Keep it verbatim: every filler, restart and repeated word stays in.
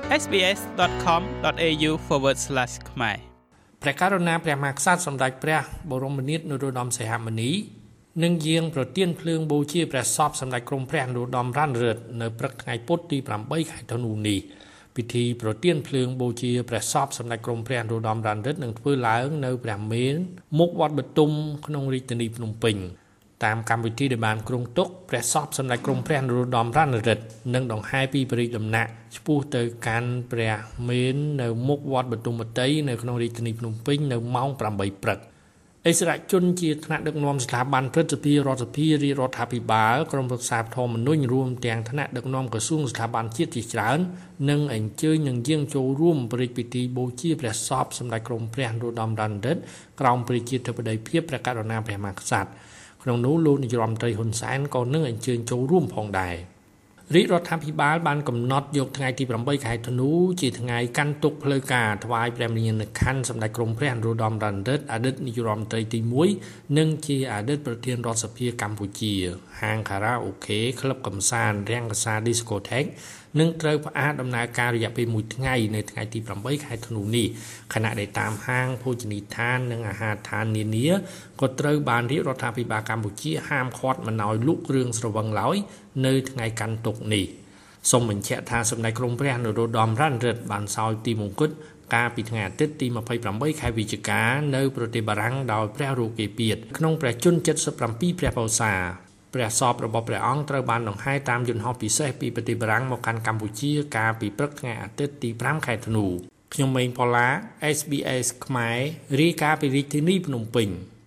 sbs.com.au forward slash ខ្មែរព្រះករុណាព្រះមហាក្សត្រសម្ដេចព្រះបរមនាថនរោត្តមសីហមុនីនិងយាងប្រទានភ្លើងបូជាព្រះសពសម្ដេចក្រមព្រះនរោត្តមរណរដ្ឋនៅព្រឹកថ្ងៃពុធទីប្រាំបីខែធ្នូនេះពិធីប្រទានភ្លើងបូជាព្រះសពសម្ដេចក្រមព្រះនរោត្តមរណរដ្ឋនឹងធ្វើឡើងនៅព្រះមេនមុខវត្តបទុមក្នុងរាជធានីភ្នំពេញតាមកម្មវិធីដែលបានគ្រោងទុកព្រះសពសម្ដេចក្រមព្រះនរោត្តមរណរដ្ឋនឹងដង្ហែពីព្រះរាជដំណាក់ឆ្ពោះទៅកាន់ព្រះមេននៅមុខវត្តបទុមវតីនៅក្នុងរាជធានីភ្នំពេញនៅម៉ោងប្រាំបីព្រឹកអិសរាជជនជាថ្នាក់ដឹកនាំស្ថាប័នព្រឹទ្ធសភារដ្ឋសភារាជរដ្ឋាភិបាលក្រុមប្រឹក្សាធម្មនុញ្ញរួមទាំងថ្នាក់ដឹកនាំក្រសួងស្ថាប័នជាតិជាច្រើននិងអញ្ជើញនឹងយាងចូលរួមព្រះរាជពិធីបូជាព្រះសពសម្ដេចក្រមព្រះនរោត្តមរណរដ្ឋក្រោមព្រះរាជាធិបតីភាពព្រះករុណាព្រះមហាក្សត្រក្នុងនោះលោកនាយរដ្ឋមន្ត្រីហ៊ុនសែនក៏នឹងអញ្ជើញចូលរួមផងដែររាជរដ្ឋាភិបាលបានកំណត់យកថ្ងៃទីប្រាំបីខែធ្នូជាថ្ងៃកាន់ទុក្ខផ្លូវការថ្វាយព្រះរាជខណ្ឌសម្ដេចក្រមព្រះនរោត្តមរណរដ្ឋអតីតនាយករដ្ឋមន្ត្រីទីមួយនិងជាអតីតប្រធានរដ្ឋសភាកម្ពុជាហាងខារ៉ាអូខេក្លឹបកំសាន្តរាំងកសា Discotheque នឹងត្រូវផ្អាកដំណើរការរយៈពេលមួយថ្ងៃនៅថ្ងៃទីប្រាំបីខែធ្នូនេះខណៈដែលតាមហាងភោជនីយដ្ឋាននិងអាហារដ្ឋាននានាក៏ត្រូវបានរាជរដ្ឋាភិបាលកម្ពុជាហាមឃាត់មិនឲ្យលក់គ្រឿងស្រវឹងឡើយនៅថ្ងៃកាន់ទុក្ខនេះសូមបញ្ជាក់ថាសម្ដេចក្រមព្រះនរោត្តមរណរដ្ឋបានសោយទីមង្គតកាលពីថ្ងៃអាទិត្យទីម្ភៃប្រាំបីខែវិច្ឆិកានៅប្រទេសបារាំងដោយព្រះរោគេពាធក្នុងព្រះជន្មចិត្ដសិបប្រាំពីរព្រះពោធិសាព្រះសពរបស់ព្រះអង្គត្រូវបានដង្ហែតាមយន្តហោះពិសេសពីប្រទេសបារាំងមកកាន់កម្ពុជាកាលពីព្រឹកថ្ងៃអាទិត្យទីប្រាំខែធ្នូខ្ញុំម៉េងផល្លា เอส บี เอส ខ្មែររាយការណ៍ពីរាជធានីភ្នំពេញ